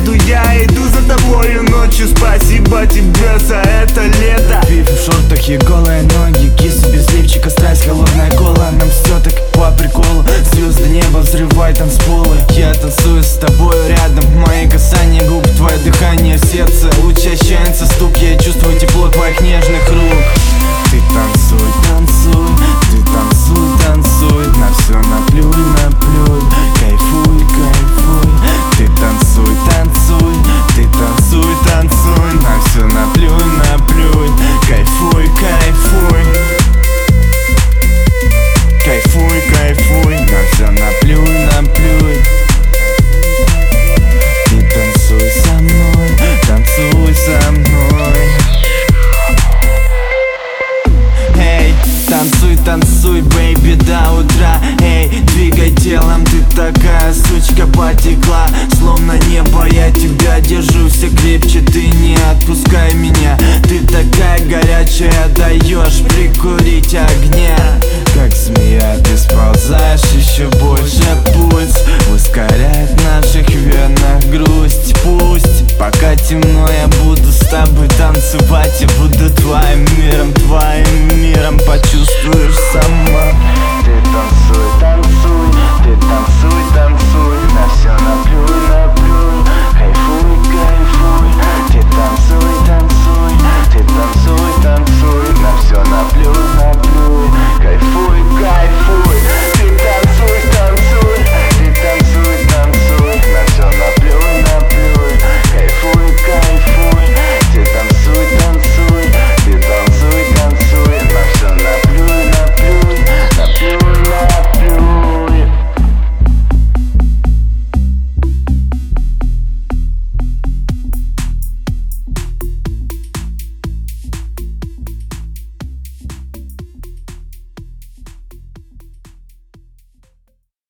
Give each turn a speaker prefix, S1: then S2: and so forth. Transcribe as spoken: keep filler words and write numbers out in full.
S1: еду, я иду за тобою ночью. Спасибо тебе за это лето.
S2: Пиф в шортах и голые ноги, кисы без лифчика, страсть, холодная кола. Нам все так по приколу, звезды неба, взрывай танцполы. Я танцую с тобою рядом, мои касания губ, твое дыхание в сердце учащается стук, я чувствую тепло твоих нежных рук. Ты танцуй, танцуй, ты танцуй, танцуй, на все наплюй, наплюй, кайфуй, кайфуй. Ты танцуй, танцуй, ты танцуй, танцуй, на все наплюй, наплюй, кайфуй, кайфуй. Кайфуй, кайфуй, на все наплюй, наплюй. Ты танцуй со мной, танцуй со мной. Эй, танцуй, танцуй, бэйби, до утра. Эй, двигай телом, ты такая сучка потекла. Словно небо, я тебя держу все крепче, ты не отпускай меня. Ты такая горячая, даешь прикурить огня. Как змея ты сползаешь еще больше, пульс ускоряет в наших венах грусть. Пусть пока темно, я буду с тобой танцевать. Я буду твоим миром, твоим миром, почувствуешь сама. Ты танцуй,